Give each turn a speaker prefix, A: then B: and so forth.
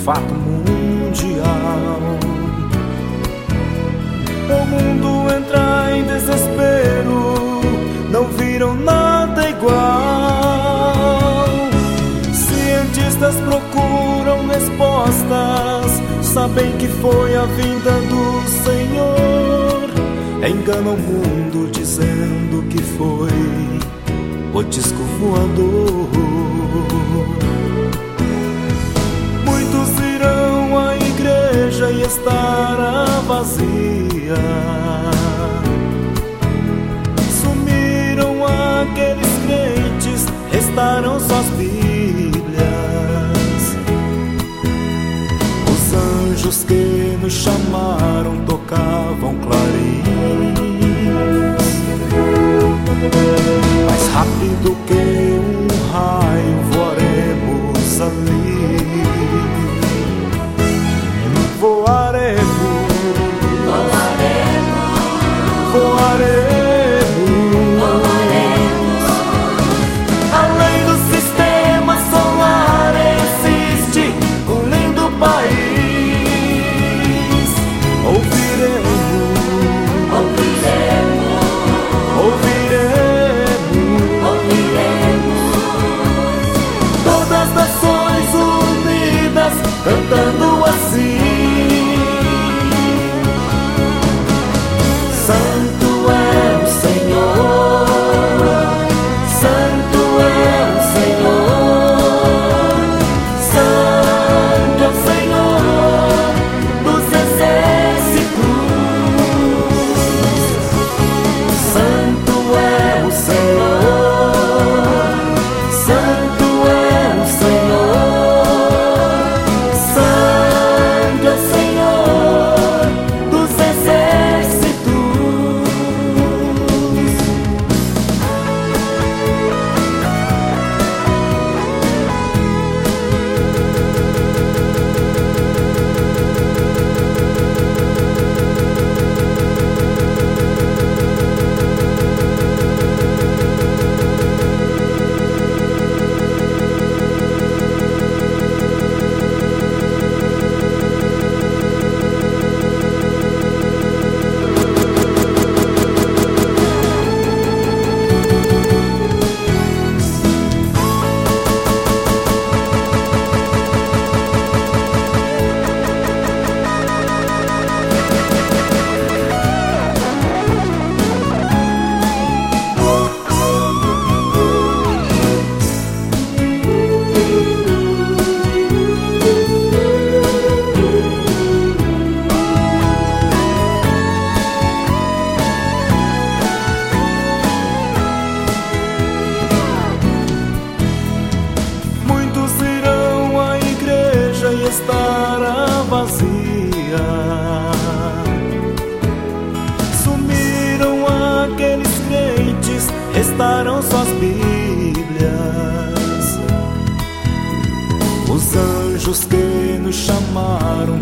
A: fato mundial. O mundo entra em desespero, não viram nada igual. Cientistas procuram respostas, sabem que foi a vinda do Senhor. Enganam o mundo dizendo que foi o disco voador. Muitos irão à igreja e estará vazia. Sumiram aqueles crentes, restaram só as Bíblias. Os anjos que nos chamaram tocavam clarins. Mais rápido que um raio voaremos ali. Voaremos, voaremos. Além do sistema solar existe um lindo país. Ouviremos, todas as nações unidas cantando assim. Santo é o Senhor, Santo é o Senhor, Santo é o Senhor dos exércitos. Santo é o Senhor, Santo é o Senhor, Santo é o Senhor dos exércitos. Estará vazia. Sumiram aqueles crentes, restaram só as Bíblias. Os anjos que nos chamaram